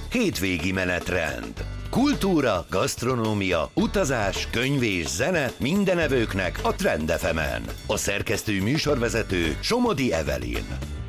hétvégi menetrend. Kultúra, gasztronómia, utazás, könyv és zene minden evőknek a Trend FM-en. A szerkesztő műsorvezető Somodi Evelyn.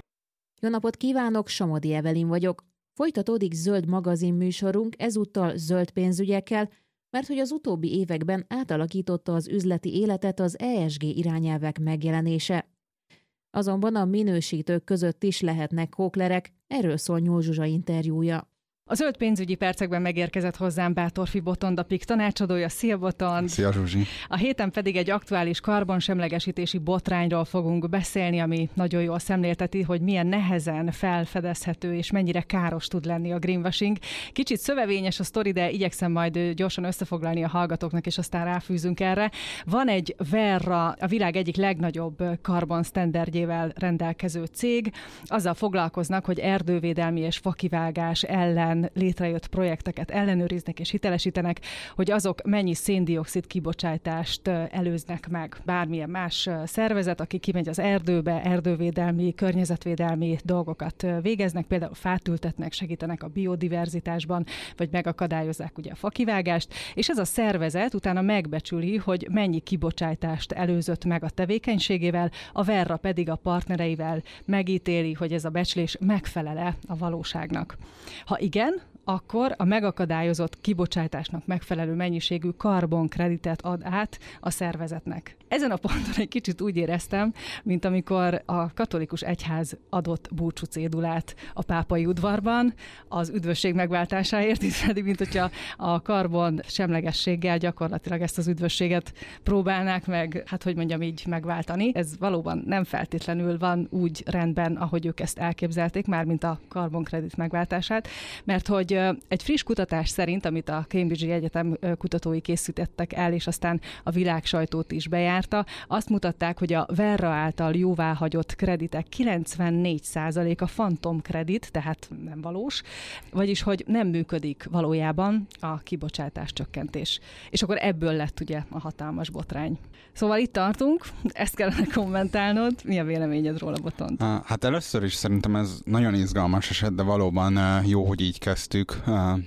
Jó napot kívánok, Somodi Evelyn vagyok. Folytatódik zöld magazin műsorunk, ezúttal zöld pénzügyekkel, mert hogy az utóbbi években átalakította az üzleti életet az ESG irányelvek megjelenése. Azonban a minősítők között is lehetnek hóklerek, erről szól Nyúl Zsuzsa interjúja. A zöld pénzügyi percekben megérkezett hozzám Bátorfi Botond, a PIK tanácsadója. Szia Botond! Szia Zsuzsi! A héten pedig egy aktuális karbonsemlegesítési botrányról fogunk beszélni, ami nagyon jól szemlélteti, hogy milyen nehezen felfedezhető és mennyire káros tud lenni a greenwashing. Kicsit szövevényes a sztori, de igyekszem majd gyorsan összefoglalni a hallgatóknak, és aztán ráfűzünk erre. Van egy Verra, a világ egyik legnagyobb karbon sztenderdjével rendelkező cég. Azzal foglalkoznak, hogy erdővédelmi és fakivágás ellen létrejött projekteket ellenőriznek és hitelesítenek, hogy azok mennyi szén-dioxid kibocsátást előznek meg. Bármilyen más szervezet, aki kimegy az erdőbe, erdővédelmi, környezetvédelmi dolgokat végeznek, például fát ültetnek, segítenek a biodiverzitásban, vagy megakadályozzák ugye a fakivágást, és ez a szervezet utána megbecsüli, hogy mennyi kibocsátást előzött meg a tevékenységével, a Verra pedig a partnereivel megítéli, hogy ez a becslés megfelel-e a valóságnak. Ha igen, akkor a megakadályozott kibocsátásnak megfelelő mennyiségű karbonkreditet ad át a szervezetnek. Ezen a ponton egy kicsit úgy éreztem, mint amikor a katolikus egyház adott búcsúcédulát a pápai udvarban az üdvösség megváltásáért, hiszen mint hogyha a karbon semlegességgel gyakorlatilag ezt az üdvösséget próbálnák meg, hát hogy mondjam így, megváltani. Ez valóban nem feltétlenül van úgy rendben, ahogy ők ezt elképzelték, mármint a karbonkredit megváltását, mert hogy egy friss kutatás szerint, amit a Cambridge-i Egyetem kutatói készítettek el, és aztán a világsajtót is bejárta, azt mutatták, hogy a Verra által jóváhagyott kreditek 94% a fantomkredit, tehát nem valós, vagyis hogy nem működik valójában a kibocsátás csökkentés. És akkor ebből lett ugye a hatalmas botrány. Szóval itt tartunk, ezt kellene kommentálnod. Mi a véleményed róla, Botond? Hát először is szerintem ez nagyon izgalmas eset, de valóban jó, hogy így kezdtük.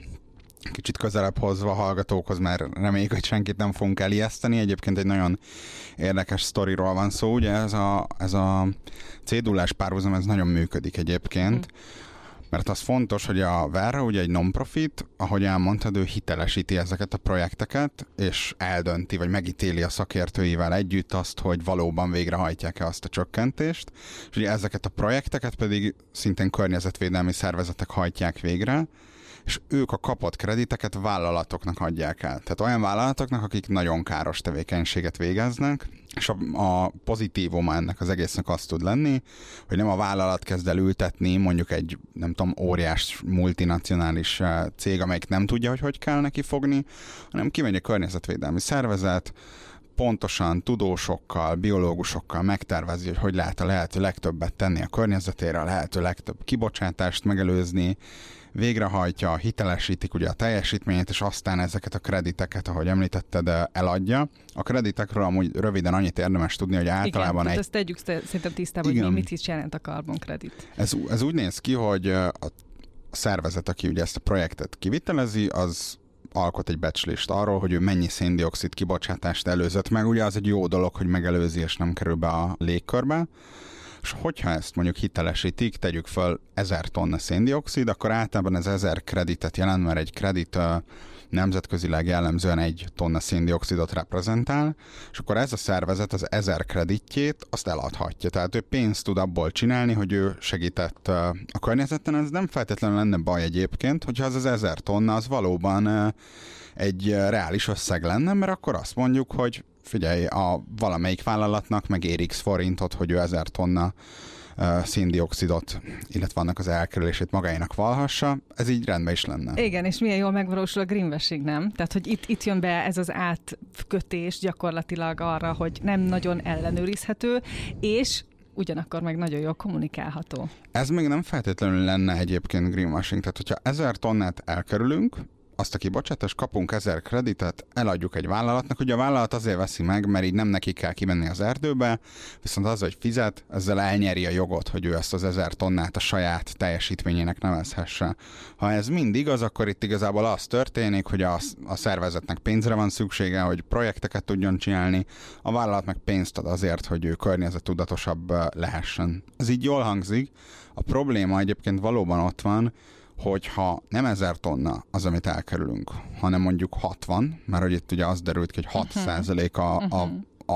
Kicsit közelebb hozva a hallgatókhoz, mert reméljük, hogy senkit nem fogunk elijeszteni. Egyébként egy nagyon érdekes sztoriról van szó. Ugye ez a cédulás párhuzam, ez nagyon működik egyébként. Mert az fontos, hogy a Verra ugye egy non-profit, ahogy elmondtad, ő hitelesíti ezeket a projekteket, és eldönti, vagy megítéli a szakértőivel együtt azt, hogy valóban végrehajtják-e azt a csökkentést. És ugye ezeket a projekteket pedig szintén környezetvédelmi szervezetek hajtják végre, és ők a kapott krediteket vállalatoknak adják el. Tehát olyan vállalatoknak, akik nagyon káros tevékenységet végeznek, és a pozitívuma ennek az egésznek az tud lenni, hogy nem a vállalat kezd el ültetni mondjuk egy, nem tudom, óriás multinacionális cég, amelyik nem tudja, hogy kell neki fogni, hanem kimegy a környezetvédelmi szervezet, pontosan tudósokkal, biológusokkal megtervezi, hogy lehet a lehető legtöbbet tenni a környezetére, a lehető legtöbb kibocsátást megelőzni, végrehajtja, hitelesítik ugye a teljesítményét, és aztán ezeket a krediteket, ahogy említetted, eladja. A kreditekről amúgy röviden annyit érdemes tudni, hogy általában igen, ezt tegyük szerintem tisztában, hogy mit is jelent a karbonkredit. Ez úgy néz ki, hogy a szervezet, aki ugye ezt a projektet kivitelezi, az alkot egy becslést arról, hogy ő mennyi szén-dioxid kibocsátást előzött meg. Ugye az egy jó dolog, hogy megelőzi és nem kerül be a légkörbe. És hogyha ezt mondjuk hitelesítik, tegyük föl 1000 tonna szén-dioxid, akkor általában ez 1000 kreditet jelent, mert egy kredit nemzetközileg jellemzően 1 tonna szén-dioxidot reprezentál, és akkor ez a szervezet az 1000 kreditjét azt eladhatja. Tehát ő pénzt tud abból csinálni, hogy ő segített a környezeten. Ez nem feltétlenül lenne baj egyébként, hogyha az 1000 tonna az valóban egy reális összeg lenne, mert akkor azt mondjuk, hogy figyelj, a valamelyik vállalatnak megér X forintot, hogy ő 1000 tonna szén-dioxidot, illetve annak az elkerülését magáénak valhassa, ez így rendben is lenne. Igen, és milyen jól megvalósul a greenwashing, nem? Tehát, hogy itt jön be ez az átkötés gyakorlatilag arra, hogy nem nagyon ellenőrizhető, és ugyanakkor meg nagyon jól kommunikálható. Ez még nem feltétlenül lenne egyébként greenwashing, tehát hogyha 1000 tonnát elkerülünk, azt a kibocsátást, kapunk 1000 kreditet, eladjuk egy vállalatnak. Ugye a vállalat azért veszi meg, mert így nem neki kell kimenni az erdőbe, viszont az, hogy fizet, ezzel elnyeri a jogot, hogy ő ezt az 1000 tonnát a saját teljesítményének nevezhesse. Ha ez mind igaz, akkor itt igazából az történik, hogy a szervezetnek pénzre van szüksége, hogy projekteket tudjon csinálni, a vállalat meg pénzt ad azért, hogy ő környezettudatosabb lehessen. Ez így jól hangzik. A probléma egyébként valóban ott van, hogyha nem 1000 tonna az, amit elkerülünk, hanem mondjuk 60, mert hogy itt ugye az derült ki, hogy 6%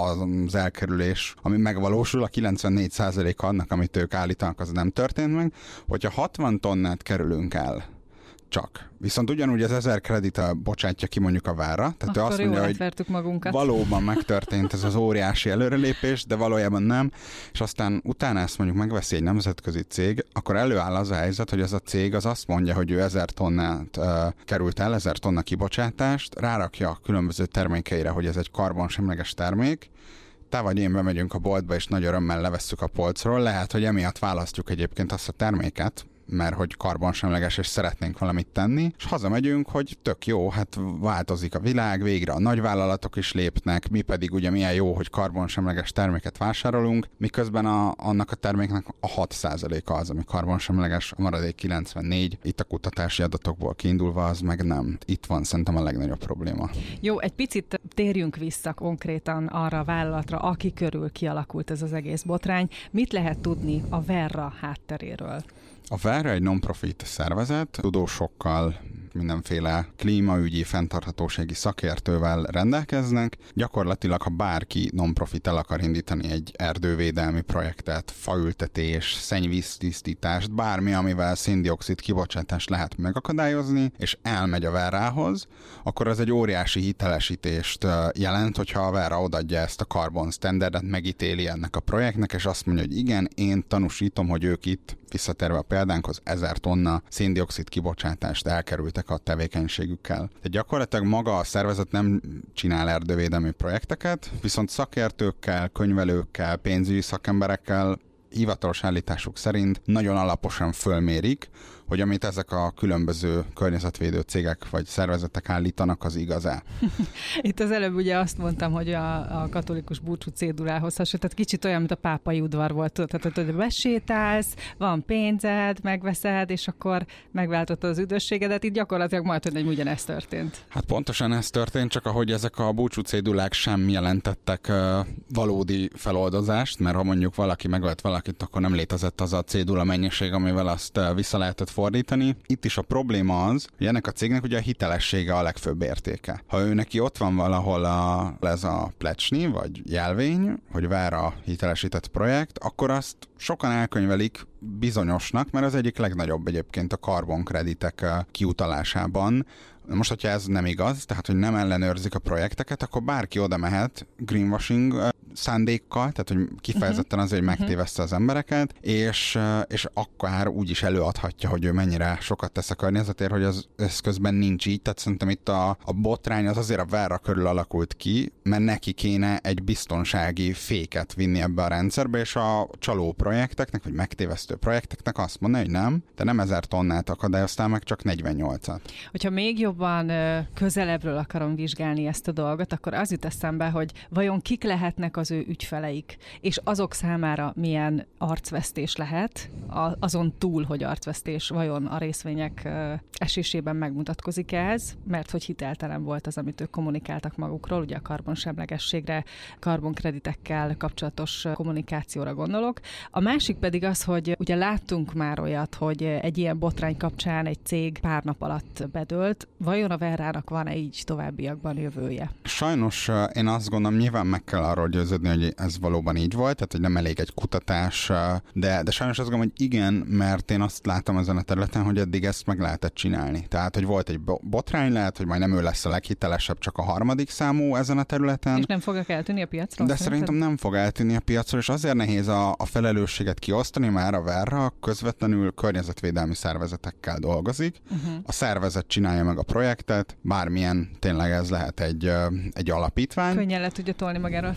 az elkerülés, ami megvalósul, a 94% annak, amit ők állítanak, az nem történt meg. Hogyha 60 tonnát kerülünk el, csak. Viszont ugyanúgy az 1000 kredittel bocsátja ki mondjuk a várra. Tehát akkor ő azt mondja, hogy magunkat. Valóban megtörtént ez az óriási előrelépés, de valójában nem. És aztán utána ezt mondjuk megveszi egy nemzetközi cég, akkor előáll az a helyzet, hogy ez a cég az azt mondja, hogy ő 1000 tonnát került el, 1000 tonna kibocsátást, rárakja a különböző termékeire, hogy ez egy karbonsemleges termék. Te vagy én bemegyünk a boltba, és nagy örömmel levesszük a polcról. Lehet, hogy emiatt választjuk egyébként azt a terméket, mert hogy karbonsemleges, és szeretnénk valamit tenni, és hazamegyünk, hogy tök jó, hát változik a világ, végre a nagyvállalatok is lépnek, mi pedig ugye milyen jó, hogy karbonsemleges terméket vásárolunk, miközben annak a terméknek a 6%-a az, ami karbonsemleges, a maradék 94, itt a kutatási adatokból kiindulva az meg nem. Itt van szerintem a legnagyobb probléma. Jó, egy picit térjünk vissza konkrétan arra a vállalatra, aki körül kialakult ez az egész botrány. Mit lehet tudni a Verra hátteréről? A Verra egy non-profit szervezet, tudósokkal, mindenféle klímaügyi, fenntarthatósági szakértővel rendelkeznek. Gyakorlatilag, ha bárki non-profit el akar indítani egy erdővédelmi projektet, faültetés, szennyvíztisztítást, bármi, amivel széndioxid kibocsátást lehet megakadályozni, és elmegy a Verrához, akkor az egy óriási hitelesítést jelent, hogyha a Verra odaadja ezt a carbon standardet, megítéli ennek a projektnek, és azt mondja, hogy igen, én tanúsítom, hogy ők itt, visszatérve a példánkhoz, 1000 tonna széndioxid kibocsátást elkerültek a tevékenységükkel. De gyakorlatilag maga a szervezet nem csinál erdővédelmi projekteket, viszont szakértőkkel, könyvelőkkel, pénzügyi szakemberekkel hivatalos állításuk szerint nagyon alaposan fölmérik, hogy amit ezek a különböző környezetvédő cégek vagy szervezetek állítanak, az igaz-e. Itt az előbb ugye azt mondtam, hogy a katolikus búcsú cédulához hasonlít, tehát kicsit olyan, mint a pápai udvar volt, tehát hogy besétálsz, van pénzed, megveszed, és akkor megváltottad az üdvösségedet, itt gyakorlatilag majdnem ugyanezt történt. Hát pontosan ez történt, csak ahogy ezek a búcsú cédulák sem jelentettek valódi feloldozást, mert ha mondjuk valaki megölt valakit, akkor nem létezett az a cédula mennyiség, amivel azt vissza lehetett fordítani. Itt is a probléma az, hogy ennek a cégnek ugye a hitelessége a legfőbb értéke. Ha ő neki ott van valahol ez a plecsni, vagy jelvény, hogy Verra hitelesített projekt, akkor azt sokan elkönyvelik bizonyosnak, mert az egyik legnagyobb egyébként a karbonkreditek kiutalásában. Most, hogyha ez nem igaz, tehát, hogy nem ellenőrzik a projekteket, akkor bárki oda mehet greenwashing szándékkal, tehát, hogy kifejezetten azért, hogy megtéveszte az embereket, és akkor úgy is előadhatja, hogy ő mennyire sokat tesz a környezetért, hogy ez közben nincs így. Tehát szerintem itt a botrány az azért a Verra körül alakult ki, mert neki kéne egy biztonsági féket vinni ebbe a rendszerbe, és a csaló projekteknek, vagy megtévesztő projekteknek azt mondani, hogy nem, te nem 1000 tonnát akadályoztál meg, csak 48-at. Hogyha még jobban közelebbről akarom vizsgálni ezt a dolgot, akkor az jut eszembe, hogy vajon kik lehetnek az ő ügyfeleik, és azok számára milyen arcvesztés lehet, azon túl, hogy arcvesztés, vajon a részvények esésében megmutatkozik ez, mert hogy hiteltelen volt az, amit ők kommunikáltak magukról, ugye a karbonsemlegességre, karbonkreditekkel kapcsolatos kommunikációra gondolok. A másik pedig az, hogy ugye láttunk már olyat, hogy egy ilyen botrány kapcsán egy cég pár nap alatt bedőlt. Vajon a Verrának van-e így továbbiakban jövője? Sajnos én azt gondolom, nyilván meg kell arról győződni, hogy ez valóban így volt, tehát hogy nem elég egy kutatás, de sajnos azt gondolom, hogy igen, mert én azt látom ezen a területen, hogy eddig ezt meg lehetett csinálni. Tehát, hogy volt egy botrány, lehet, hogy majd nem ő lesz a leghitelesebb, csak a harmadik számú ezen a területen. És nem fognak eltűnni a piacról? De szerintem nem fog eltűnni a piacról, és azért nehéz a felelősséget kiosztani, már a Verra közvetlenül környezetvédelmi szervezetekkel dolgozik. A szervezet csinálja meg a projektet, bármilyen tényleg ez lehet egy alapítvány. Könnyen le tudja tolni magáról a felelősséget?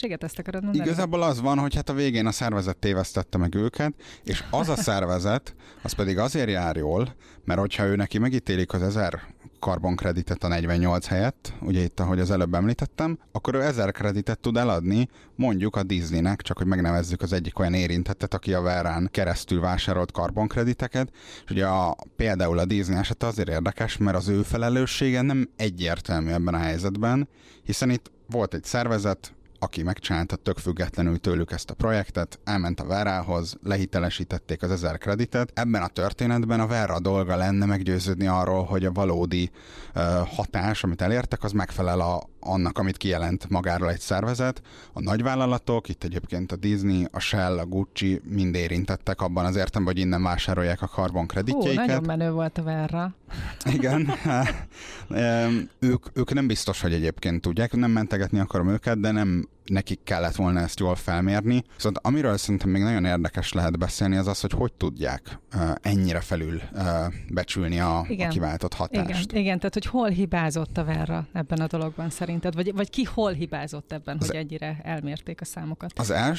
különbséget, ezt akarod mondani? Igazából az van, hogy hát a végén a szervezet tévesztette meg őket, és az a szervezet, az pedig azért jár jól, mert hogyha ő neki megítélik az 1000 karbonkreditet a 48 helyett, ugye itt, ahogy az előbb említettem, akkor ő 1000 kreditet tud eladni mondjuk a Disneynek, csak hogy megnevezzük az egyik olyan érintettet, aki a Verrán keresztül vásárolt karbonkrediteket, és ugye például a Disney eset azért érdekes, mert az ő felelőssége nem egyértelmű ebben a helyzetben, hiszen itt volt egy szervezet, aki megcsinálta tök függetlenül tőlük ezt a projektet, elment a Verrához, lehitelesítették az 1000 kreditet. Ebben a történetben a Verra dolga lenne meggyőződni arról, hogy a valódi hatás, amit elértek, az megfelel annak, amit kijelent magáról egy szervezet. A nagyvállalatok, itt egyébként a Disney, a Shell, a Gucci mind érintettek abban az értelemben, hogy innen vásárolják a karbonkreditjeiket. Nagyon menő volt a Verra. Igen. ők nem biztos, hogy egyébként tudják, nem mentegetni akarom őket, de nem nekik kellett volna ezt jól felmérni. Szóval amiről szerintem még nagyon érdekes lehet beszélni, az az, hogy tudják ennyire felül becsülni a kiváltott hatást. Igen, tehát hogy hol hibázott a Verra ebben a dologban szerinted? Vagy ki hol hibázott ebben, hogy ennyire elmérték a számokat?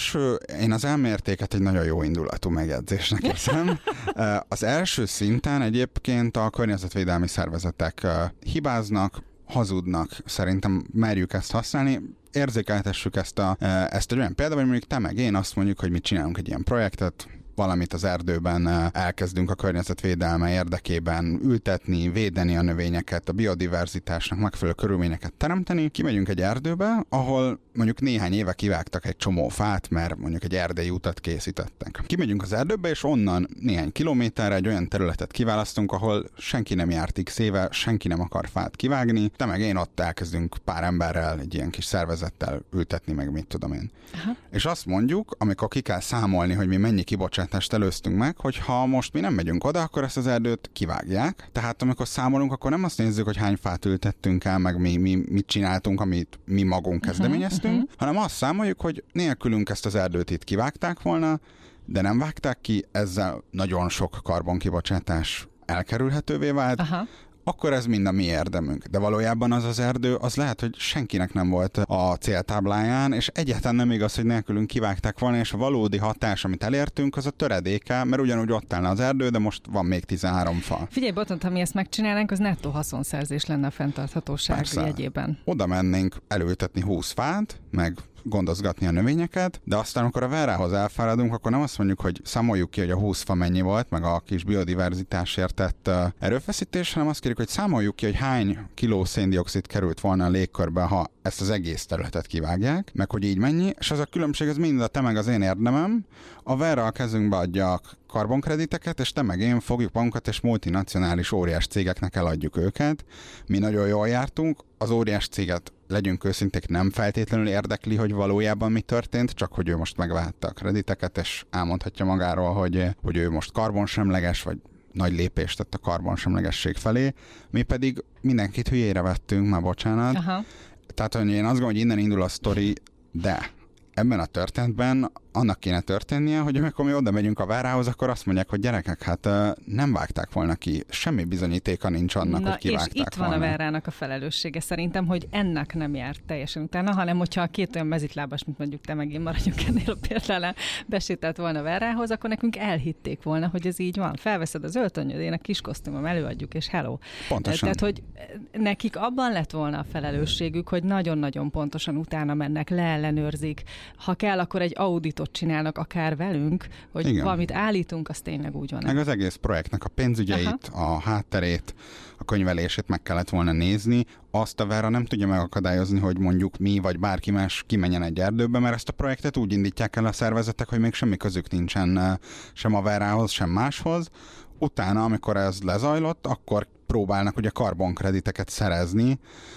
Én az elmértéket egy nagyon jó indulatú megjegyzésnek hiszem. Az első szinten egyébként a környezetvédelmi szervezetek hibáznak, hazudnak, szerintem merjük ezt használni. Érzékeltessük ezt egy olyan példában, hogy mondjuk te meg én azt mondjuk, hogy mi csinálunk egy ilyen projektet, valamit az erdőben elkezdünk a környezetvédelme érdekében ültetni, védeni a növényeket, a biodiverzitásnak megfelelő körülményeket teremteni. Kimegyünk egy erdőbe, ahol mondjuk néhány éve kivágtak egy csomó fát, mert mondjuk egy erdei utat készítettek. Kimegyünk az erdőbe, és onnan néhány kilométerre egy olyan területet kiválasztunk, ahol senki nem járt x éve, senki nem akar fát kivágni. Te meg én ott elkezdünk pár emberrel, egy ilyen kis szervezettel ültetni, meg mit tudom én. Aha. És azt mondjuk, amikor ki kell számolni, hogy mi mennyi kibocsátást előztünk meg, hogy ha most mi nem megyünk oda, akkor ezt az erdőt kivágják. Tehát amikor számolunk, akkor nem azt nézzük, hogy hány fát ültettünk el, meg mi mit csináltunk, amit mi magunk kezdeményeztünk, hanem azt számoljuk, hogy nélkülünk ezt az erdőt itt kivágták volna, de nem vágták ki, ezzel nagyon sok karbonkibocsátás elkerülhetővé vált. Aha. Akkor ez mind a mi érdemünk. De valójában az erdő, az lehet, hogy senkinek nem volt a céltábláján, és egyáltalán nem igaz, hogy nélkülünk kivágták volna, és a valódi hatás, amit elértünk, az a töredéke, mert ugyanúgy ott állna az erdő, de most van még 13 fa. Figyelj, Botont, ha mi ezt megcsinálnánk, az nettó haszonszerzés lenne a fenntarthatóság jegyében. Oda mennénk elültetni 20 fát, meg gondozgatni a növényeket, de aztán, amikor a Verrához elfáradunk, akkor nem azt mondjuk, hogy számoljuk ki, hogy a 20 fa mennyi volt, meg a kis biodiverzitásért tett erőfeszítés, hanem azt kérjük, hogy számoljuk ki, hogy hány kiló széndioxid került volna a légkörbe, ha ezt az egész területet kivágják, meg hogy így mennyi, és az a különbség, az mind a te meg az én érdemem, a Verra a kezünkbe adja a karbonkrediteket, és te meg én fogjuk magunkat, és multinacionális óriás cégeknek eladjuk őket. Mi nagyon jól jártunk, az óriás céget, legyünk őszinték, nem feltétlenül érdekli, hogy valójában mi történt, csak hogy ő most megvehette a krediteket, és elmondhatja magáról, hogy ő most karbonsemleges, vagy nagy lépést tett a karbonsemlegesség felé. Mi pedig mindenkit hülyére vettünk, már bocsánat. Aha. Tehát, hogy én azt gondolom, hogy innen indul a sztori, de ebben a történetben annak kéne történnie, hogy amikor mi oda megyünk a Verrához, akkor azt mondják, hogy gyerekek, hát nem vágták volna ki, semmi bizonyítéka nincs annak, hogy kivágták volna. És itt van a Verrának a felelőssége szerintem, hogy ennek nem járt teljesen utána, hanem hogyha a két olyan mezitlábas, mint mondjuk te meg én maradjunk ennél a példánál, besétált volna a Verrához, akkor nekünk elhitték volna, hogy ez így van. Felveszed az öltönyöd, én a kis kosztümöm előadjuk, és hello. Pontosan. Tehát, hogy nekik abban lett volna a felelősségük, hogy nagyon-nagyon pontosan utána mennek, leellenőrzik. Ha kell, akkor egy auditot csinálnak akár velünk, hogy igen, valamit állítunk, az tényleg úgy van. Meg az egész projektnek a pénzügyeit, a hátterét, a könyvelését meg kellett volna nézni. Azt a Verra nem tudja megakadályozni, hogy mondjuk mi vagy bárki más kimenjen egy erdőbe, mert ezt a projektet úgy indítják el a szervezetek, hogy még semmi közük nincsen sem a Verrához, sem máshoz. Utána, amikor ez lezajlott, akkor próbálnak ugye karbonkrediteket szerezni,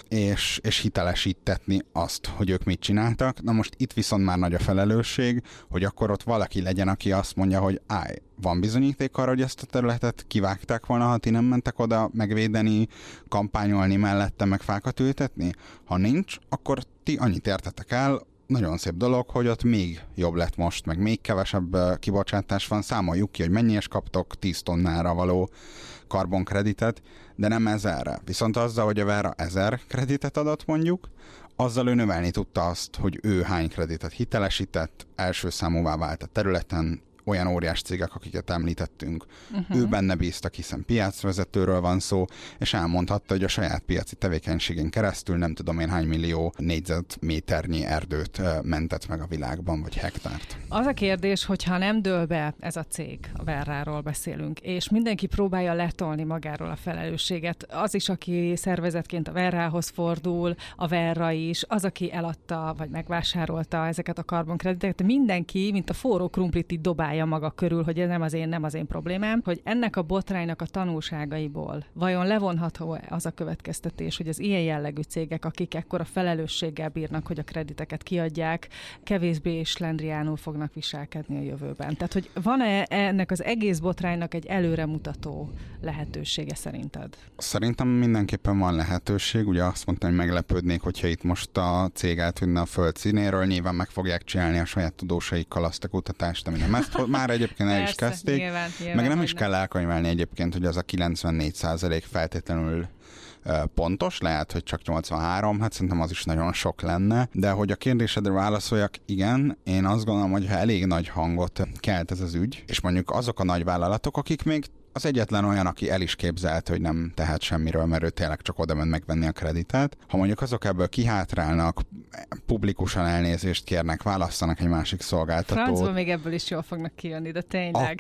és hitelesítetni azt, hogy ők mit csináltak. Na most itt viszont már nagy a felelősség, hogy akkor ott valaki legyen, aki azt mondja, hogy van bizonyíték arra, hogy ezt a területet kivágták volna, ha ti nem mentek oda megvédeni, kampányolni mellette, meg fákat ültetni? Ha nincs, akkor ti annyit értetek el, nagyon szép dolog, hogy ott még jobb lett most, meg még kevesebb kibocsátás van, számoljuk ki, hogy mennyire kaptok 10 tonnára való karbonkreditet, de nem 1000-re. Viszont azzal, hogy a Verra 1000 kreditet adott mondjuk, azzal ő növelni tudta azt, hogy ő hány kreditet hitelesített, első számúvá vált a területen, olyan óriás cégek, akiket említettünk, ő benne bíztak, hiszen piacvezetőről van szó, és elmondhatta, hogy a saját piaci tevékenységén keresztül nem tudom én hány millió négyzetméternyi erdőt mentett meg a világban, vagy hektárt. Az a kérdés, hogyha nem dől be ez a cég, a Verráról beszélünk, és mindenki próbálja letolni magáról a felelősséget, az is, aki szervezetként a Verrához fordul, a Verra is, az, aki eladta, vagy megvásárolta ezeket a karbonkrediteket, mindenki, mint a forró krumplit így dobálja maga körül, hogy ez nem az én problémám, hogy ennek a botránynak a tanulságaiból vajon levonható az a következtetés, hogy az ilyen jellegű cégek, akik ekkora felelősséggel bírnak, hogy a krediteket kiadják, kevésbé slendriánul fognak viselkedni a jövőben. Tehát, hogy van-e ennek az egész botránynak egy előremutató lehetősége szerinted? Szerintem mindenképpen van lehetőség. Ugye azt mondtam, hogy meglepődnék, hogyha itt most a cég eltűnne a föld színéről, nyilván meg fogják csinálni a saját tudósaikkal azt a kutatást, ami nem ezt már egyébként el is kezdték. Nyilván, meg nem is kell elkönyvelni egyébként, hogy az a 94% feltétlenül pontos, lehet, hogy csak 83, hát szerintem az is nagyon sok lenne, de hogy a kérdésedre válaszoljak, igen, én azt gondolom, hogy ha elég nagy hangot kelt ez az ügy, és mondjuk azok a nagy vállalatok, akik még az egyetlen olyan, aki el is képzelte, hogy nem tehet semmiről, mert ő tényleg csak oda ment megvenni a kreditet. Ha mondjuk azok ebből kihátrálnak, publikusan elnézést kérnek, válasszanak egy másik szolgáltatót. Francban még ebből is jól fognak kijönni, de tényleg.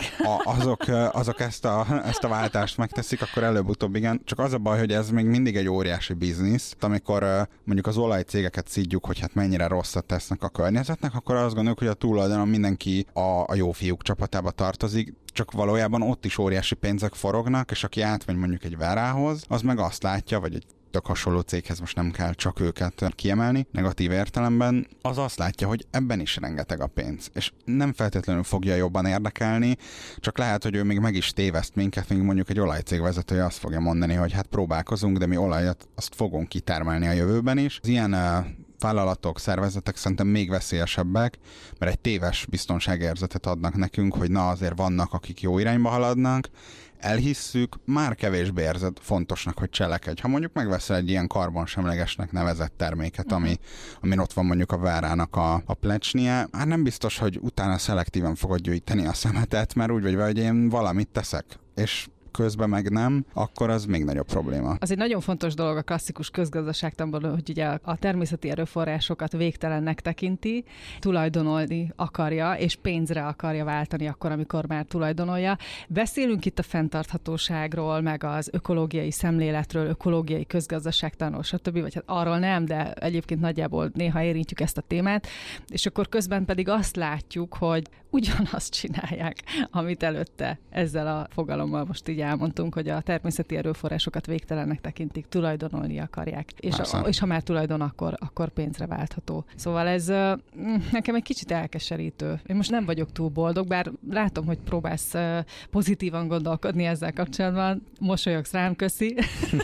Azok ezt a váltást megteszik, akkor előbb-utóbb igen. Csak az a baj, hogy ez még mindig egy óriási biznisz. Amikor mondjuk az olajcégeket szidjuk, hogy hát mennyire rosszat tesznek a környezetnek, akkor azt gondoljuk, hogy a túloldalon mindenki a jó fiúk csapatába tartozik, csak valójában ott is óriási pénzek forognak, és aki átmegy mondjuk egy Verrához, az meg azt látja, vagy egy tök hasonló céghez most nem kell csak őket kiemelni, negatív értelemben, az azt látja, hogy ebben is rengeteg a pénz. És nem feltétlenül fogja jobban érdekelni, csak lehet, hogy ő még meg is téveszt minket, még mondjuk egy olajcég vezetője azt fogja mondani, hogy hát próbálkozunk, de mi olajat azt fogunk kitermelni a jövőben is. Az ilyen vállalatok, szervezetek szerintem még veszélyesebbek, mert egy téves biztonságérzetet adnak nekünk, hogy na azért vannak, akik jó irányba haladnak, elhisszük, már kevésbé érzed fontosnak, hogy cselekedj. Ha mondjuk megveszel egy ilyen karbonsemlegesnek nevezett terméket, amin ott van mondjuk a Verrának a plecsnie, hát nem biztos, hogy utána szelektíven fogod gyűjteni a szemetet, mert úgy vagy, hogy én valamit teszek, és közben meg nem, akkor az még nagyobb probléma. Az egy nagyon fontos dolog a klasszikus közgazdaságtanban, hogy ugye a természeti erőforrásokat végtelennek tekinti, tulajdonolni akarja, és pénzre akarja váltani akkor, amikor már tulajdonolja. Beszélünk itt a fenntarthatóságról, meg az ökológiai szemléletről, ökológiai közgazdaságtanról, stb. Vagy hát arról nem, de egyébként nagyjából néha érintjük ezt a témát, és akkor közben pedig azt látjuk, hogy ugyanazt csinálják, amit előtte ezzel a fogalommal most így elmondtunk, hogy a természeti erőforrásokat végtelennek tekintik, tulajdonolni akarják. És ha már tulajdon, akkor pénzre váltható. Szóval ez nekem egy kicsit elkeserítő. Én most nem vagyok túl boldog, bár látom, hogy próbálsz pozitívan gondolkodni ezzel kapcsolatban. Mosolyogsz rám, köszi.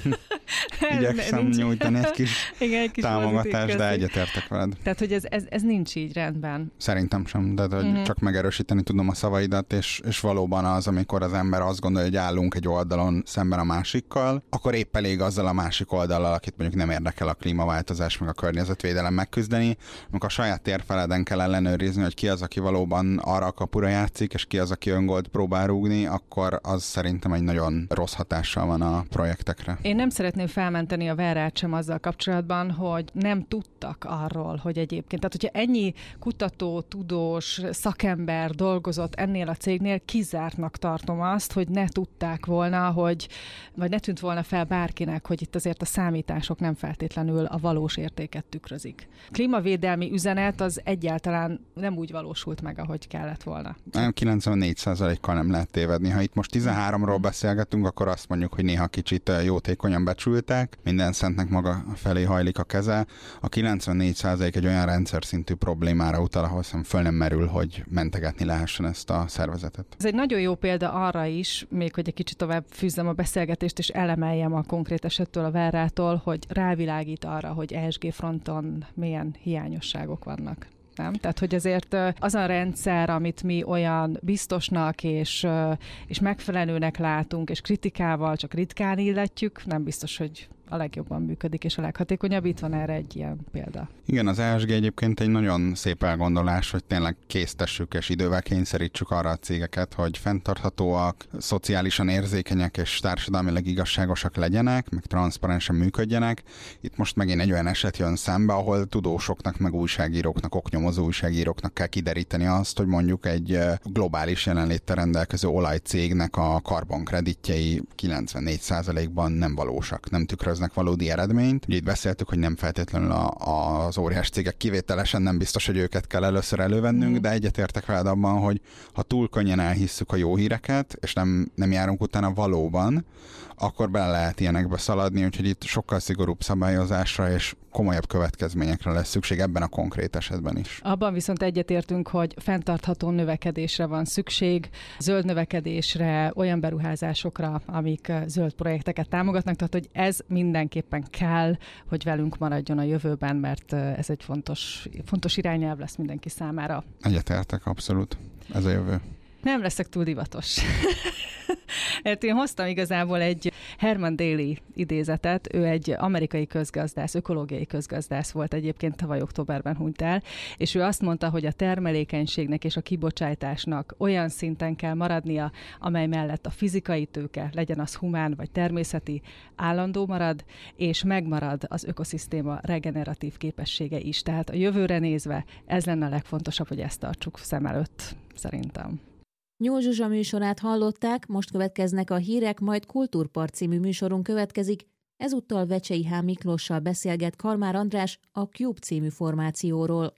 Igyekszem nyújtani egy kis támogatást, de egyetértek veled. Tehát, hogy ez nincs így rendben. Szerintem sem, de hogy csak megerősíteni tudom a szavaidat, és valóban az, amikor az ember azt gondolja, hogy állunk egy oldalon szemben a másikkal, akkor épp elég azzal a másik oldallal, akit mondjuk nem érdekel a klímaváltozás, meg a környezetvédelem megküzdeni, amikor a saját térfeleden kell ellenőrizni, hogy ki az, aki valóban arra a kapura játszik, és ki az, aki öngolt próbál rúgni, akkor az szerintem egy nagyon rossz hatással van a projektekre. Én nem szeretném felmenteni a Verrát sem azzal kapcsolatban, hogy nem tudtak arról, hogy egyébként, tehát hogyha ennyi kutató, tudós, szakember dolgozott ennél a cégnél, kizártnak tartom azt, hogy ne tudták volna, vagy ne tűnt volna fel bárkinek, hogy itt azért a számítások nem feltétlenül a valós értéket tükrözik. Klímavédelmi üzenet az egyáltalán nem úgy valósult meg, ahogy kellett volna. 94%-kal nem lehet tévedni. Ha itt most 13-ról beszélgetünk, akkor azt mondjuk, hogy néha kicsit jótékonyan becsültek, minden szentnek maga felé hajlik a keze. A 94% egy olyan rendszer szintű problémára utal, ahol föl nem merül, hogy mentegetni lehessen ezt a szervezetet. Ez egy nagyon jó példa arra is, még hogy egy kicsit tovább fűzzem a beszélgetést, és elemeljem a konkrét esettől, a Verrától, hogy rávilágít arra, hogy ESG fronton milyen hiányosságok vannak. Nem? Tehát, hogy azért az a rendszer, amit mi olyan biztosnak és megfelelőnek látunk, és kritikával csak ritkán illetjük, nem biztos, hogy a legjobban működik és a leghatékonyabb. Itt van erre egy ilyen példa. Igen, az ESG egyébként egy nagyon szép elgondolás, hogy tényleg késztessük és idővel kényszerítsük arra a cégeket, hogy fenntarthatóak, szociálisan érzékenyek és társadalmilag igazságosak legyenek, meg transzparensen működjenek. Itt most megint egy olyan eset jön szembe, ahol tudósoknak, meg újságíróknak, oknyomozó újságíróknak kell kideríteni azt, hogy mondjuk egy globális jelenléttel rendelkező olajcégnek a karbonkreditjei 94%-ban nem valósak, nem tükröznek valódi eredményt. Ugye itt beszéltük, hogy nem feltétlenül az óriás cégek kivételesen, nem biztos, hogy őket kell először elővennünk, de egyetértek veled abban, hogy ha túl könnyen elhisszük a jó híreket, és nem járunk utána valóban, akkor bele lehet ilyenekbe szaladni, úgyhogy itt sokkal szigorúbb szabályozásra és komolyabb következményekre lesz szükség ebben a konkrét esetben is. Abban viszont egyetértünk, hogy fenntartható növekedésre van szükség, zöld növekedésre, olyan beruházásokra, amik zöld projekteket támogatnak, tehát hogy ez mindenképpen kell, hogy velünk maradjon a jövőben, mert ez egy fontos irányelv lesz mindenki számára. Egyetértek, abszolút. Ez a jövő. Nem leszek túl divatos. Mert én hoztam igazából egy Herman Daly idézetet, ő egy amerikai közgazdász, ökológiai közgazdász volt, egyébként tavaly októberben hunyt el, és ő azt mondta, hogy a termelékenységnek és a kibocsátásnak olyan szinten kell maradnia, amely mellett a fizikai tőke, legyen az humán vagy természeti, állandó marad, és megmarad az ökoszisztéma regeneratív képessége is. Tehát a jövőre nézve ez lenne a legfontosabb, hogy ezt tartsuk szem előtt, szerintem. Nyúl Zsuzsa műsorát hallották, most következnek a hírek, majd Kultúrpart című műsorunk következik. Ezúttal Vecsei H. Miklóssal beszélget Kalmár András a Cube című formációról.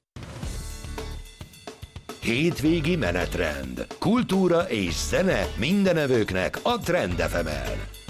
Hétvégi menetrend. Kultúra és zene mindenevőknek a Trend FM-en.